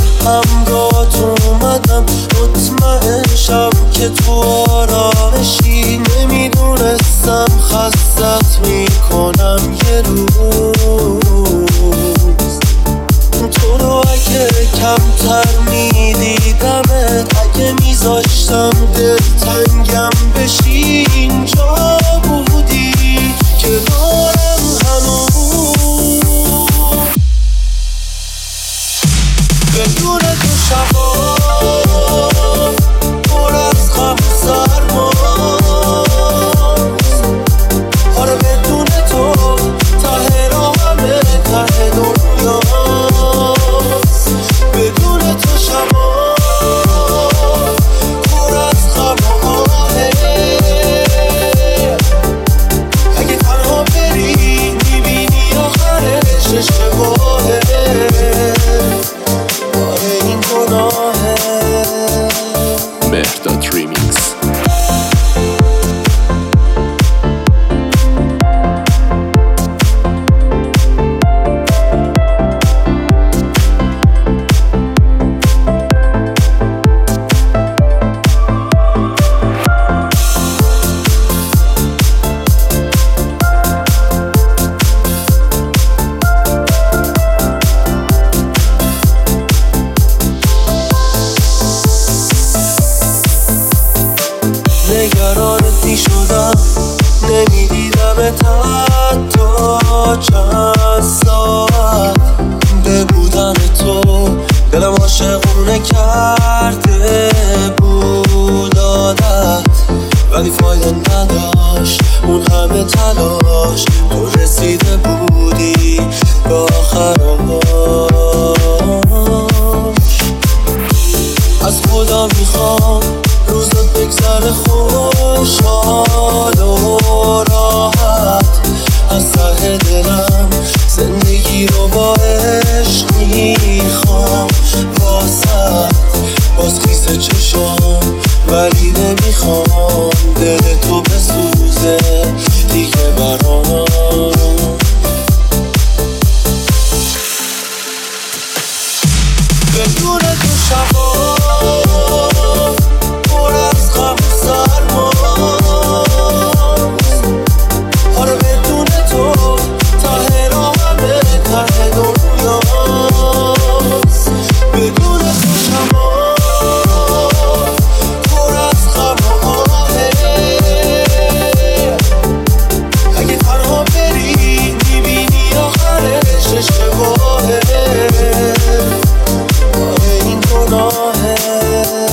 همراهت اومدم، مطمئن شم که تو آرامشی. نمیدونستم خستت میکنم یه روز. تو رو اگه کمتر میدیدمت، اگه میذاشتم دلتنگم بشی، اینجا بودی کنارم هنوز. بدون تو شبا پر از غم و سرماست. آره بدون تو ته راهمه، ته دنیاست. بدون تو شبا پر از غم و آهه. اگه تنها بری میبینی آخرش اشتباهه. آره این گناهه. مهرداد ریمیکس. نگرانت می شدم، نمیدیدمت حتی چند ساعت. به بودن تو دلم عاشقونه کرده بود عادت، ولی فایده نداشت اون همه تلاش. تو رسیده بودی به آخراش. از خدا میخوام روزت بگذره خوشحال و راحت. از ته دلم زندگی رو با عشق میخوام واسه. باز خیسه چشام ولی نمیخوام دل تو بسوزه دیگه برام. بدون تو شبا پر از غم و سرماست. آره بدون تو ته راهمه، ته دنیاست. بدون تو شبا پر از غم و آهه. اگه تنها بری میبینی آخرش اشتباهه. آره این گناهه.